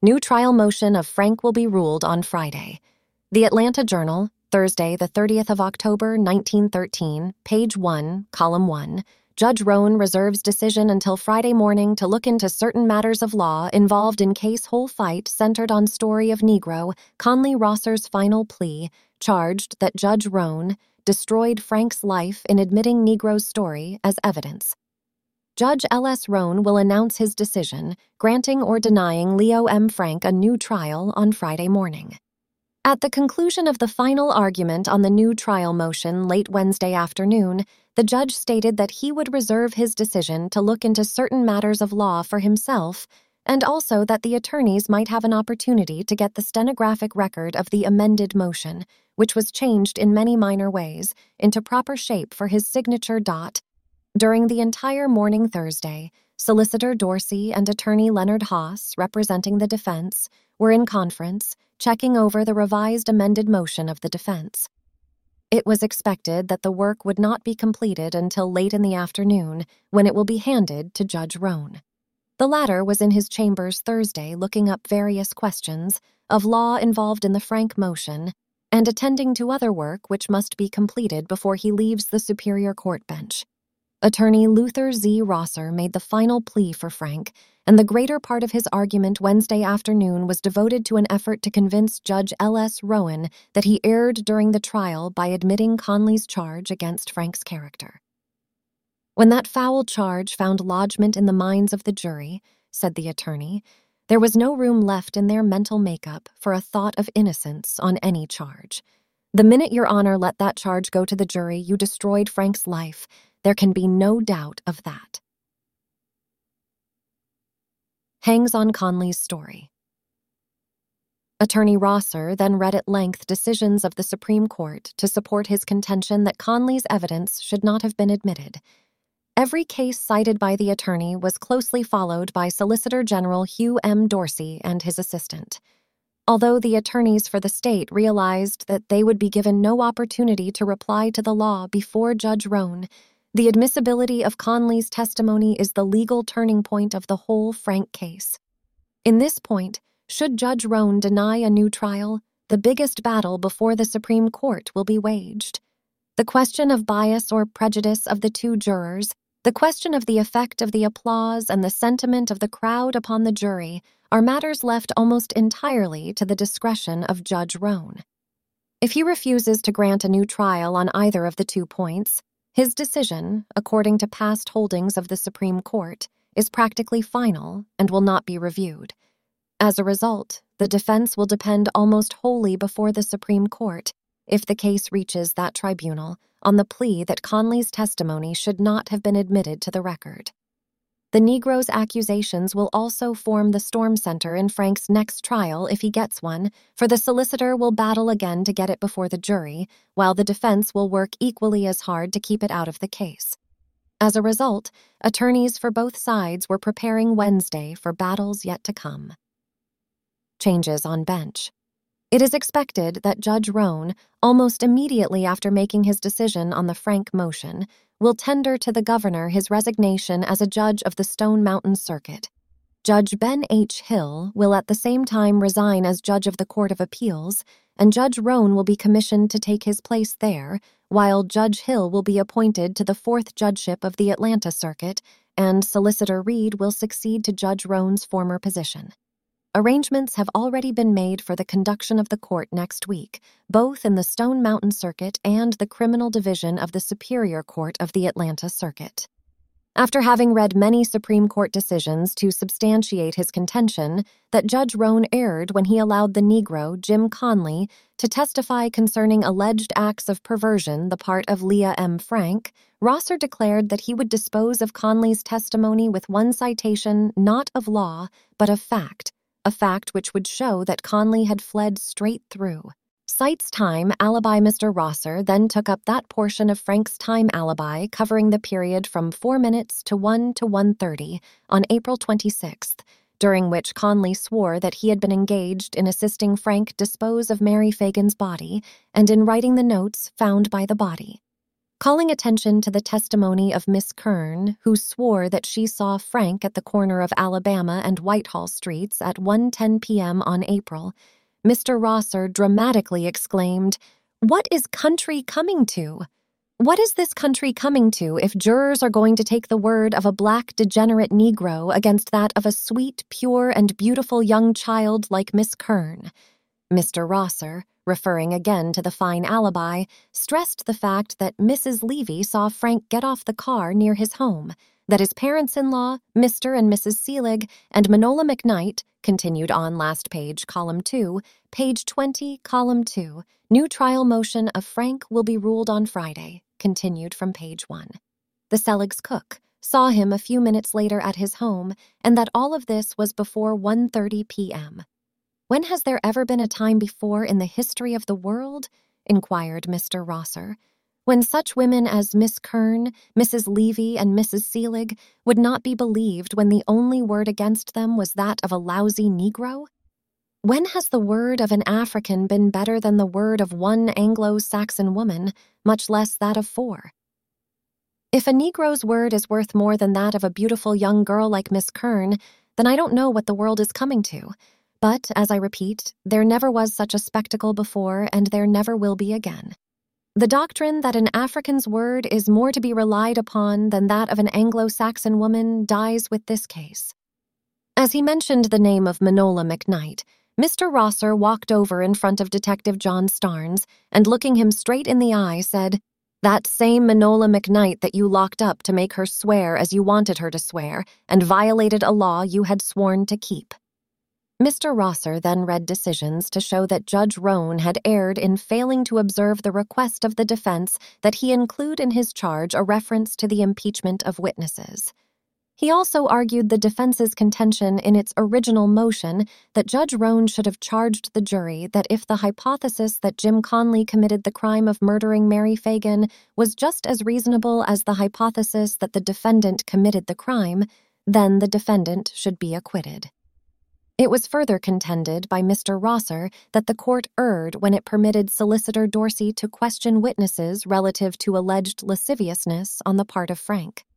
New trial motion of Frank will be ruled on Friday. The Atlanta Journal, Thursday, the 30th of October, 1913, page 1, column 1. Judge Roan reserves decision until Friday morning to look into certain matters of law involved in case whole fight centered on story of Negro, Conley Rosser's final plea, charged that Judge Roan destroyed Frank's life in admitting Negro's story as evidence. Judge L.S. Roan will announce his decision, granting or denying Leo M. Frank a new trial on Friday morning. At the conclusion of the final argument on the new trial motion late Wednesday afternoon, the judge stated that he would reserve his decision to look into certain matters of law for himself, and also that the attorneys might have an opportunity to get the stenographic record of the amended motion, which was changed in many minor ways, into proper shape for his signature. During the entire morning Thursday, Solicitor Dorsey and Attorney Leonard Haas, representing the defense, were in conference, checking over the revised amended motion of the defense. It was expected that the work would not be completed until late in the afternoon, when it will be handed to Judge Roan. The latter was in his chambers Thursday looking up various questions of law involved in the Frank motion and attending to other work which must be completed before he leaves the Superior Court bench. Attorney Luther Z. Rosser made the final plea for Frank, and the greater part of his argument Wednesday afternoon was devoted to an effort to convince Judge L.S. Roan that he erred during the trial by admitting Conley's charge against Frank's character. When that foul charge found lodgment in the minds of the jury, said the attorney, there was no room left in their mental makeup for a thought of innocence on any charge. The minute Your Honor let that charge go to the jury, you destroyed Frank's life. There can be no doubt of that. Hangs on Conley's story. Attorney Rosser then read at length decisions of the Supreme Court to support his contention that Conley's evidence should not have been admitted. Every case cited by the attorney was closely followed by Solicitor General Hugh M. Dorsey and his assistant. Although the attorneys for the state realized that they would be given no opportunity to reply to the law before Judge Roan, the admissibility of Conley's testimony is the legal turning point of the whole Frank case. In this point, should Judge Roan deny a new trial, the biggest battle before the Supreme Court will be waged. The question of bias or prejudice of the two jurors, the question of the effect of the applause and the sentiment of the crowd upon the jury are matters left almost entirely to the discretion of Judge Roan. If he refuses to grant a new trial on either of the 2 points, his decision, according to past holdings of the Supreme Court, is practically final and will not be reviewed. As a result, the defense will depend almost wholly before the Supreme Court, if the case reaches that tribunal, on the plea that Conley's testimony should not have been admitted to the record. The Negro's accusations will also form the storm center in Frank's next trial if he gets one, for the solicitor will battle again to get it before the jury, while the defense will work equally as hard to keep it out of the case. As a result, attorneys for both sides were preparing Wednesday for battles yet to come. Changes on bench. It is expected that Judge Roan, almost immediately after making his decision on the Frank motion, will tender to the governor his resignation as a judge of the Stone Mountain Circuit. Judge Ben H. Hill will at the same time resign as judge of the Court of Appeals, and Judge Roan will be commissioned to take his place there, while Judge Hill will be appointed to the 4th judgeship of the Atlanta Circuit, and Solicitor Reed will succeed to Judge Roan's former position. Arrangements have already been made for the conduction of the court next week, both in the Stone Mountain Circuit and the Criminal Division of the Superior Court of the Atlanta Circuit. After having read many Supreme Court decisions to substantiate his contention that Judge Roan erred when he allowed the Negro, Jim Conley, to testify concerning alleged acts of perversion the part of Leah M. Frank, Rosser declared that he would dispose of Conley's testimony with one citation not of law, but of fact, a fact which would show that Conley had fled straight through. Cites time alibi Mr. Rosser then took up that portion of Frank's time alibi covering the period from 4 minutes to 1 to 1:30 on April 26th, during which Conley swore that he had been engaged in assisting Frank dispose of Mary Fagan's body and in writing the notes found by the body. calling attention to the testimony of Miss Kern, who swore that she saw Frank at the corner of Alabama and Whitehall Streets at 1:10 p.m. on April. Mr. Rosser dramatically exclaimed, "What is country coming to? What is this country coming to if jurors are going to take the word of a black degenerate Negro against that of a sweet, pure, and beautiful young child like Miss Kern?" Mr. Rosser, referring again to the fine alibi, stressed the fact that Mrs. Levy saw Frank get off the car near his home, that his parents-in-law, Mr. and Mrs. Seelig, and Manola McKnight, continued on last page, column 2, page 20, column 2, new trial motion of Frank will be ruled on Friday, continued from page 1. The Selig's cook saw him a few minutes later at his home, and that all of this was before 1:30 p.m. "When has there ever been a time before in the history of the world," inquired Mr. Rosser, "when such women as Miss Kern, Mrs. Levy, and Mrs. Seelig would not be believed when the only word against them was that of a lousy Negro? When has the word of an African been better than the word of one Anglo-Saxon woman, much less that of 4? If a Negro's word is worth more than that of a beautiful young girl like Miss Kern, then I don't know what the world is coming to. But, as I repeat, there never was such a spectacle before, and there never will be again. The doctrine that an African's word is more to be relied upon than that of an Anglo-Saxon woman dies with this case." As he mentioned the name of Manola McKnight, Mr. Rosser walked over in front of Detective John Starnes and, looking him straight in the eye, said, "That same Manola McKnight that you locked up to make her swear as you wanted her to swear and violated a law you had sworn to keep." Mr. Rosser then read decisions to show that Judge Roan had erred in failing to observe the request of the defense that he include in his charge a reference to the impeachment of witnesses. He also argued the defense's contention in its original motion that Judge Roan should have charged the jury that if the hypothesis that Jim Conley committed the crime of murdering Mary Fagan was just as reasonable as the hypothesis that the defendant committed the crime, then the defendant should be acquitted. It was further contended by Mr. Rosser that the court erred when it permitted Solicitor Dorsey to question witnesses relative to alleged lasciviousness on the part of Frank.